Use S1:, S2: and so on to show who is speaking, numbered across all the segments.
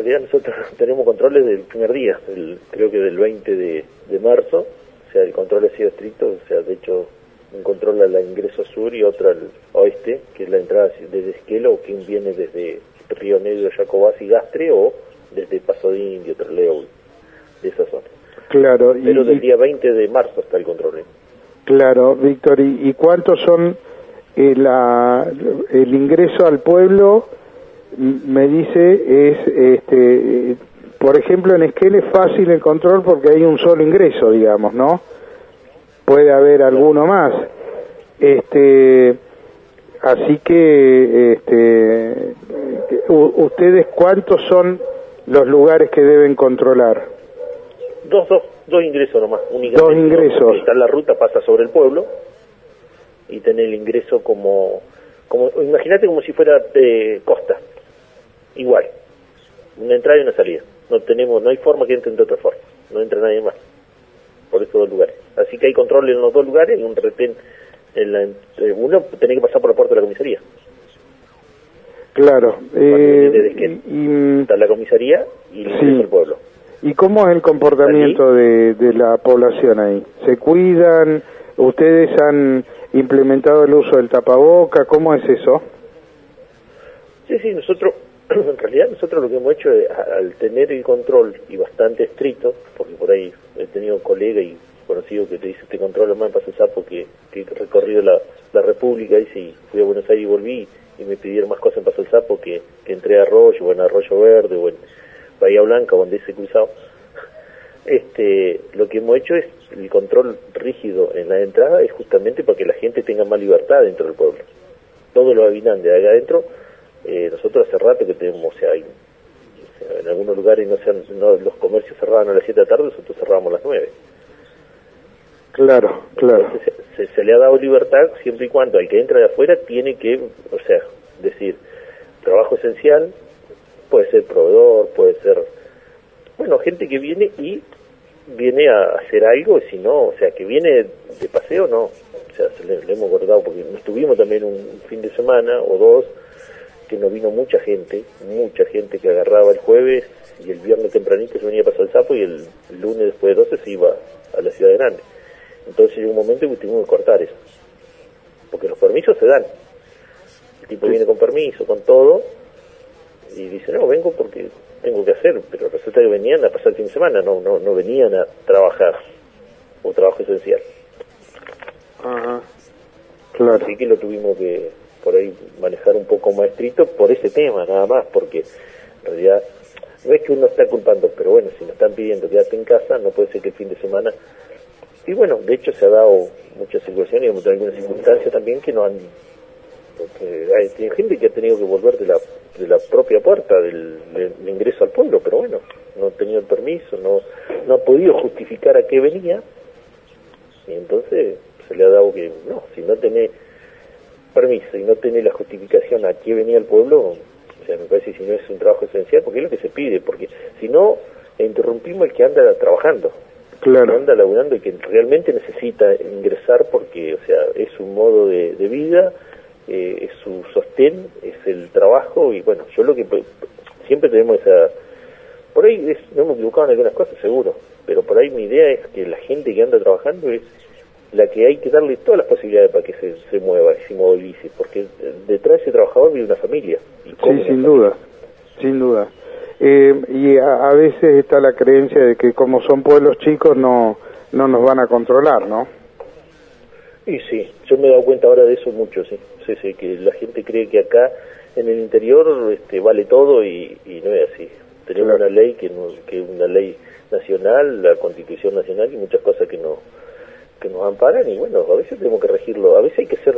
S1: realidad nosotros tenemos controles del primer día, creo que del 20 de marzo, o sea, el control ha sido estricto, o sea, de hecho, un control al ingreso sur y otro al oeste, que es la entrada desde Esquelo, o quien viene desde Río Negro, Jacobás y Gastre, o desde Paso de Indio, Trelew, de esa zona.
S2: Claro.
S1: Pero del día 20 de marzo está el control.
S2: Claro, Víctor, ¿y cuántos son el ingreso al pueblo? Me dice, por ejemplo, en Esquel es fácil el control porque hay un solo ingreso, digamos, ¿no? Puede haber alguno más. Así que, ¿ustedes cuántos son los lugares que deben controlar?
S1: Dos ingresos nomás, únicamente.
S2: Dos ingresos.
S1: Está la ruta, pasa sobre el pueblo, y tener el ingreso como imagínate como si fuera costa, igual, una entrada y una salida. No hay forma que entren de otra forma, no entra nadie más por esos dos lugares. Así que hay control en los dos lugares y un retén uno tiene que pasar por la puerta de la comisaría.
S2: Claro.
S1: Está la comisaría y el ingreso al pueblo.
S2: ¿Y cómo es el comportamiento de la población ahí? ¿Se cuidan? ¿Ustedes han implementado el uso del tapaboca? ¿Cómo es eso?
S1: Sí, nosotros, en realidad nosotros lo que hemos hecho es, al tener el control y bastante estricto, porque por ahí he tenido colegas y conocidos que te dicen, te controlo más en Paso del Sapo que he recorrido la República, y si fui a Buenos Aires y volví y me pidieron más cosas en Paso del Sapo que entré a Arroyo, o en Arroyo Verde, o en Bahía Blanca, donde ese cruzado. Lo que hemos hecho es el control rígido en la entrada, es justamente para que la gente tenga más libertad dentro del pueblo. Todos los habitantes de acá adentro, nosotros hace rato que tenemos, en algunos lugares los comercios cerraban a las 7 de la tarde, nosotros cerrábamos a las 9.
S2: Claro.
S1: Entonces, se le ha dado libertad siempre y cuando al que entra de afuera tiene que, decir, trabajo esencial, puede ser proveedor, puede ser, gente que viene a hacer algo, si no, que viene de paseo, no, le hemos acordado, porque nos tuvimos también un fin de semana o dos, que nos vino mucha gente que agarraba el jueves y el viernes tempranito se venía a Paso del Sapo, y el lunes después de 12 se iba a la ciudad grande. Entonces llegó un momento que tuvimos que cortar eso, porque los permisos se dan, el tipo viene con permiso, con todo, y dice, no, vengo porque tengo que hacer, pero resulta que venían a pasar el fin de semana, no venían a trabajar, o trabajo esencial.
S2: Ajá. Claro.
S1: Así que lo tuvimos que, por ahí, manejar un poco más estricto por ese tema, nada más, porque en realidad no es que uno está culpando, pero bueno, si nos están pidiendo quedarte en casa, no puede ser que el fin de semana. Y bueno, de hecho se ha dado muchas situaciones, y algunas circunstancias también que no han, porque hay gente que ha tenido que volver de la propia puerta del ingreso al pueblo, pero bueno, no ha tenido el permiso, no ha podido justificar a qué venía, y entonces se le ha dado que, si no tenés permiso y no tenés la justificación a qué venía el pueblo, me parece que si no es un trabajo esencial, porque es lo que se pide, porque si no, interrumpimos el que anda trabajando.
S2: Claro.
S1: Que anda laburando y que realmente necesita ingresar porque, es su modo de vida, es su sostén, es el trabajo, y bueno, yo lo que siempre tenemos por ahí nos hemos equivocado en algunas cosas, seguro, pero por ahí mi idea es que la gente que anda trabajando es la que hay que darle todas las posibilidades para que se mueva y se movilice, porque detrás de ese trabajador vive una familia.
S2: Sí, sin duda. Y a veces está la creencia de que como son pueblos chicos no nos van a controlar, ¿no?
S1: Y sí, yo me he dado cuenta ahora de eso mucho, sí, que la gente cree que acá en el interior vale todo, y no es así. Tenemos una ley que es una ley nacional, la Constitución Nacional, y muchas cosas que nos amparan, y bueno, a veces tenemos que regirlo, a veces hay que ser,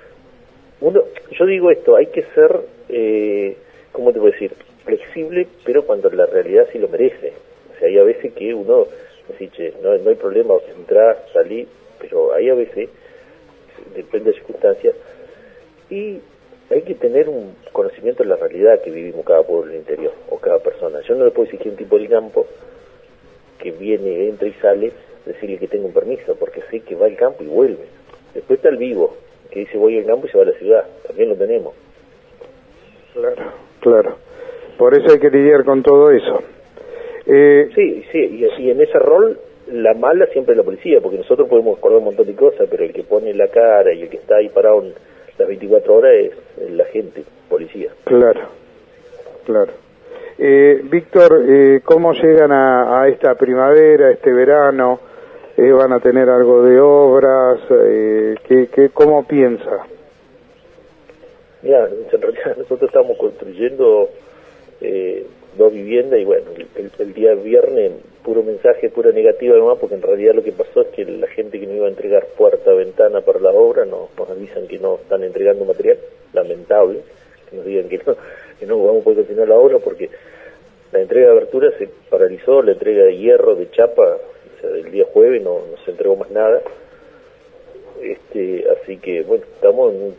S1: yo digo esto, hay que ser, ¿cómo te puedo decir?, flexible, pero cuando la realidad sí lo merece. Hay a veces que uno dice, no hay problema, entrar, salir, pero hay a veces, depende de circunstancias, y hay que tener un conocimiento de la realidad que vivimos cada pueblo del interior, o cada persona. Yo no le puedo exigir a un tipo del campo que viene, entra y sale, decirle que tenga un permiso, porque sé que va al campo y vuelve. Después está el vivo, que dice voy al campo y se va a la ciudad, también lo tenemos.
S2: Claro. Por eso hay que lidiar con todo eso.
S1: Sí, y en ese rol la mala siempre es la policía, porque nosotros podemos acordar un montón de cosas, pero el que pone la cara y el que está ahí parado las 24 horas es la gente, policía.
S2: Claro, claro. Víctor, ¿cómo llegan a esta primavera, este verano? ¿Van a tener algo de obras? ¿Cómo piensa?
S1: Mira, en realidad nosotros estamos construyendo 2 viviendas y bueno, el día viernes puro mensaje, pura negativa además, porque en realidad lo que pasó es que la gente que nos iba a entregar puerta, ventana para la obra nos avisan que no están entregando material, lamentable, que nos digan que no vamos a poder continuar la obra porque la entrega de abertura se paralizó, la entrega de hierro, de chapa, o sea, el día jueves no se entregó más nada. Así que bueno, estamos en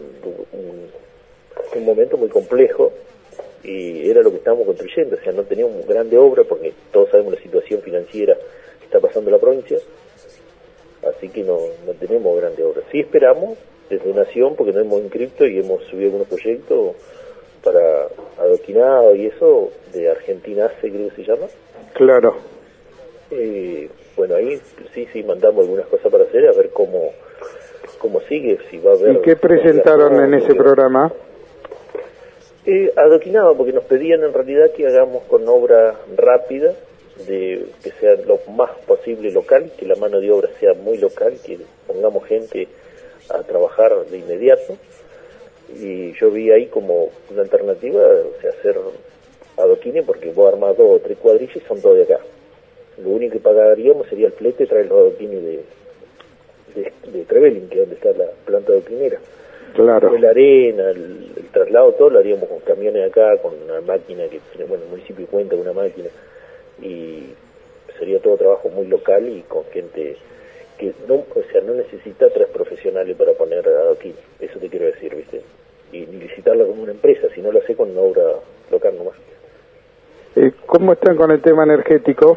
S1: un momento muy complejo y era lo que estábamos construyendo, o sea, no teníamos grande obra porque todos sabemos la situación financiera que está pasando en la provincia, así que no tenemos grande obra. Sí esperamos desde Nación, porque nos hemos inscrito y hemos subido algunos proyectos para adoquinado y eso, de Argentina ACE creo que se llama.
S2: Claro.
S1: Bueno, ahí sí mandamos algunas cosas para hacer, a ver cómo sigue, si va a haber...
S2: ¿Y qué presentaron en ese programa?
S1: Adoquinado, porque nos pedían en realidad que hagamos con obra rápida, que sea lo más posible local, que la mano de obra sea muy local, que pongamos gente a trabajar de inmediato, y yo vi ahí como una alternativa, o sea, hacer adoquines, porque vos armás 2 o 3 cuadrillas y son todos de acá. Lo único que pagaríamos sería el flete, traer los adoquines de Trevelin, que es donde está la planta adoquinera.
S2: Claro.
S1: La arena, el traslado, todo lo haríamos con camiones acá, con una máquina que, bueno, el municipio cuenta con una máquina, y sería todo trabajo muy local y con gente que no necesita 3 profesionales para poner adoquines, eso te quiero decir, ¿viste? Y ni licitarla como una empresa, sino lo hace con una obra local nomás.
S2: ¿Cómo están con el tema energético?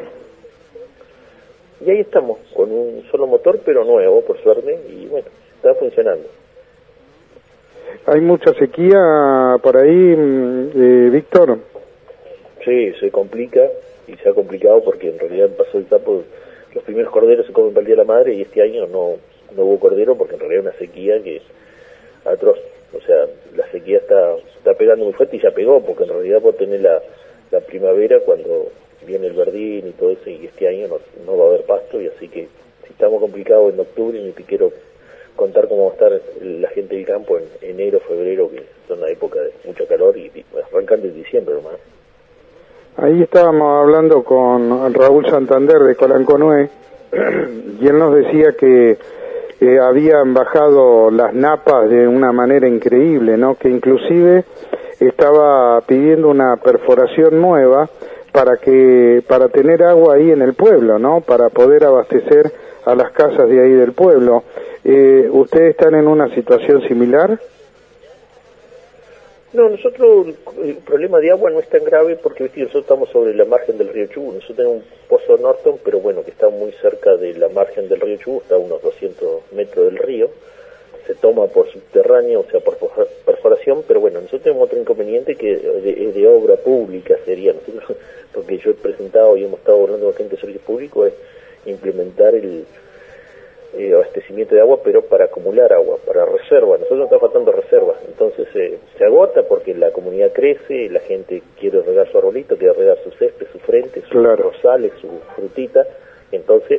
S1: Y ahí estamos, con un solo motor, pero nuevo, por suerte, y bueno, está funcionando.
S2: ¿Hay mucha sequía por ahí, Víctor?
S1: Sí, se complica, y se ha complicado porque en realidad pasó el tapo, los primeros corderos se comen para el Día de la Madre, y este año no hubo cordero porque en realidad es una sequía que es atroz. O sea, la sequía está pegando muy fuerte y ya pegó, porque en realidad vos tenés la primavera cuando viene el verdín y todo eso, y este año no va a haber pasto, y así que si estamos complicados en octubre, ni te quiero contar cómo va a estar la gente del campo en enero, febrero, que son una época de mucho calor, y arrancando en diciembre nomás.
S2: Ahí estábamos hablando con Raúl Santander de Colanconué, y él nos decía que habían bajado las napas de una manera increíble, ¿no? Que inclusive estaba pidiendo una perforación nueva para tener agua ahí en el pueblo, ¿no? Para poder abastecer a las casas de ahí del pueblo. ¿Ustedes están en una situación similar?
S1: No, nosotros el problema de agua no es tan grave porque nosotros estamos sobre la margen del río Chubut. Nosotros tenemos un pozo Norton, pero bueno, que está muy cerca de la margen del río Chubut, está a unos 200 metros del río. Se toma por subterráneo, o sea, por perforación, pero bueno, nosotros tenemos otro inconveniente que es de obra pública, sería nosotros, porque yo he presentado y hemos estado hablando con gente de servicio público, es implementar el abastecimiento de agua, pero para acumular agua, para reserva. Nosotros nos está faltando reservas, entonces se agota porque la comunidad crece, la gente quiere regar su arbolito, quiere regar su césped, su frente, sus rosales, su frutita, entonces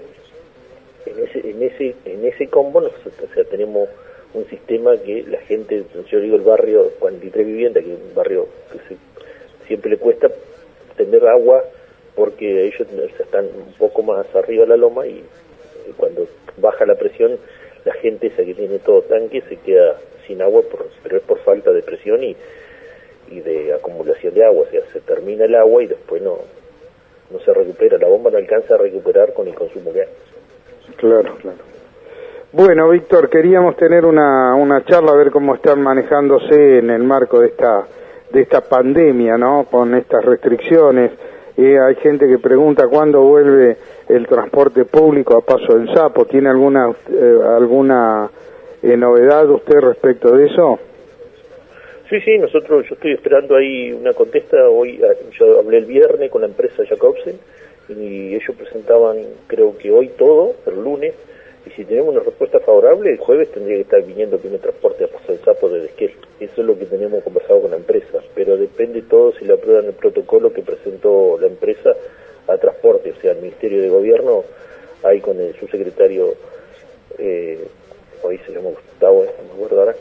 S1: en ese combo o sea, tenemos un sistema que la gente, yo digo el barrio 43 viviendas, que es un barrio que siempre le cuesta tener agua porque ellos están un poco más arriba de la loma y cuando baja la presión, la gente esa que tiene todo tanque se queda sin agua, pero es por falta de presión y de acumulación de agua, o sea, se termina el agua y después no se recupera, la bomba no alcanza a recuperar con el consumo que hay.
S2: Claro. Bueno, Víctor, queríamos tener una charla, a ver cómo están manejándose en el marco de esta pandemia, ¿no? Con estas restricciones. Hay gente que pregunta cuándo vuelve el transporte público a Paso del Sapo. ¿Tiene alguna novedad usted respecto de eso?
S1: Sí, sí, yo estoy esperando ahí una contesta. Hoy yo hablé el viernes con la empresa Jacobsen y ellos presentaban, creo que hoy todo, el lunes, y si tenemos una respuesta favorable, el jueves tendría que estar viniendo el primer transporte a Paso del Sapo desde Esquel. Eso es lo que tenemos conversado con la empresa, pero depende todo si le aprueban el protocolo que presentó la empresa a transporte, o sea, el Ministerio de Gobierno, ahí con el subsecretario, hoy se llama Gustavo, no me acuerdo ahora,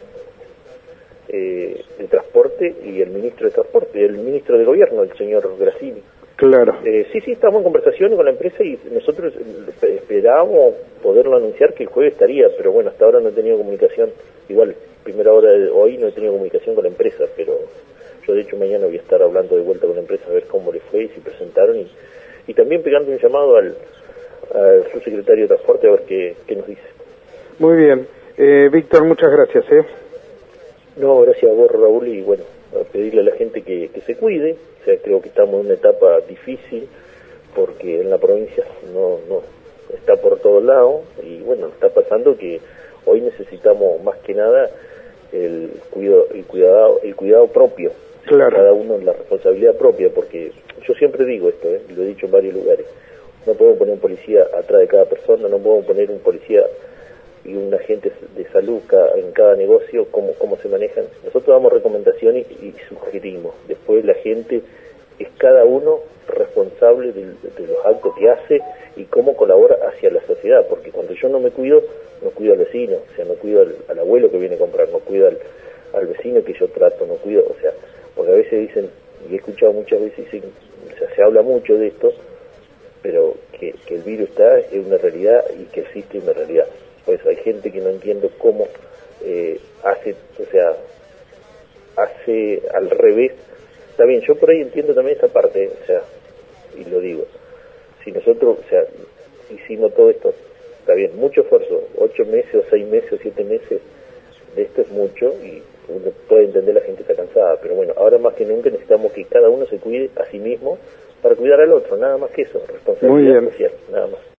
S1: de Transporte, y el ministro de Transporte, el ministro de Gobierno, el señor Grassini.
S2: Claro.
S1: Sí, estamos en conversaciones con la empresa y nosotros esperábamos poderlo anunciar que el jueves estaría, pero bueno, hasta ahora no he tenido comunicación. Igual, primera hora de hoy no he tenido comunicación con la empresa, pero yo de hecho mañana voy a estar hablando de vuelta con la empresa a ver cómo le fue y si presentaron, y también pegando un llamado al subsecretario de Transporte a ver qué nos dice.
S2: Muy bien. Víctor, muchas gracias.
S1: No, gracias a vos, Raúl, y bueno, a pedirle a la gente que se cuide. O sea, creo que estamos en una etapa difícil porque en la provincia no está por todos lados, y bueno, está pasando que hoy necesitamos más que nada el cuidado propio.
S2: Claro.
S1: Cada uno la responsabilidad propia, porque yo siempre digo esto, lo he dicho en varios lugares, no podemos poner un policía atrás de cada persona, no podemos poner un policía y un agente de salud en cada negocio, cómo se manejan. Nosotros damos recomendaciones y sugerimos. Después la gente es cada uno responsable de los actos que hace y cómo colabora hacia la sociedad, porque cuando yo no me cuido, no cuido al vecino, o sea, no cuido al abuelo que viene a comprar, no cuido al vecino que yo trato, no cuido, o sea, porque a veces dicen, y he escuchado muchas veces, dicen, o sea, se habla mucho de esto, pero que el virus está, es una realidad, y que existe una realidad. Pues hay gente que no entiende cómo hace al revés. Está bien, yo por ahí entiendo también esa parte, o sea, y lo digo, si nosotros, o sea, hicimos todo esto, está bien, mucho esfuerzo, 8 meses o 6 meses o 7 meses de esto es mucho, y uno puede entender, la gente está cansada, pero bueno, ahora más que nunca necesitamos que cada uno se cuide a sí mismo para cuidar al otro, nada más que eso, responsabilidad social, nada más.